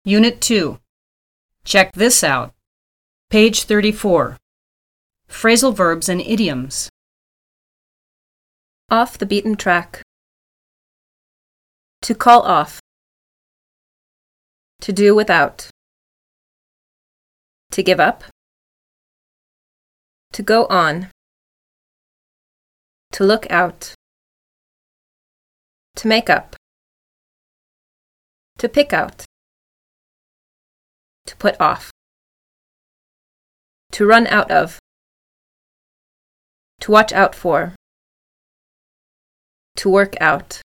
Unit 2. Check this out. Page 34. Phrasal verbs and idioms. Off the beaten track. To call off. To do without. To give up. To go on. To look out. To make up. To pick out. To put off. To run out of. To watch out for. To work out.